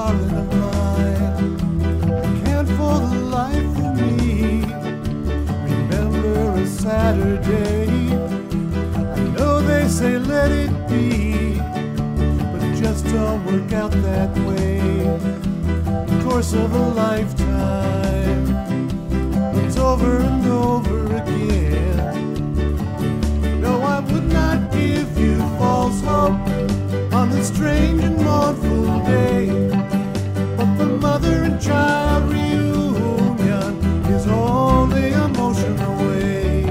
darling of mine. I can't for the life of me remember a Saturday. I know they say let it be, but it just don't work out that way. The course of a lifetime runs over and over again. No, I would not give you false hope on this strange and mournful day, but the mother and child reunion is only a motion away.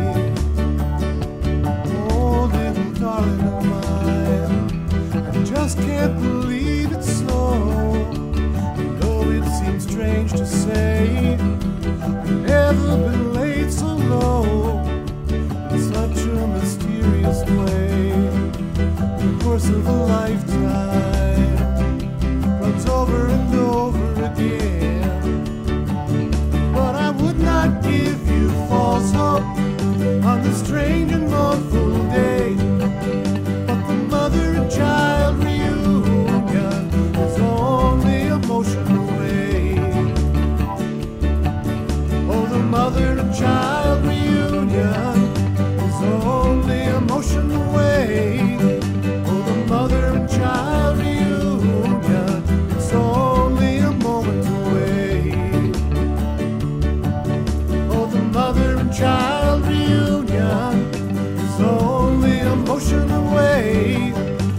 Oh, little darling of mine, I just can't believe it's so. Though it seems strange to say, I've never been laid so low in such a mysterious way. The course of a lifetime runs over and over again. But I would not give you false hope on this strange and mournful day, but the mother and child reunion is only a motion away. Oh, the mother and child reunion is only a motion away. Oh, the mother and child reunion is only a moment away. Oh, the mother and child reunion is only a motion away.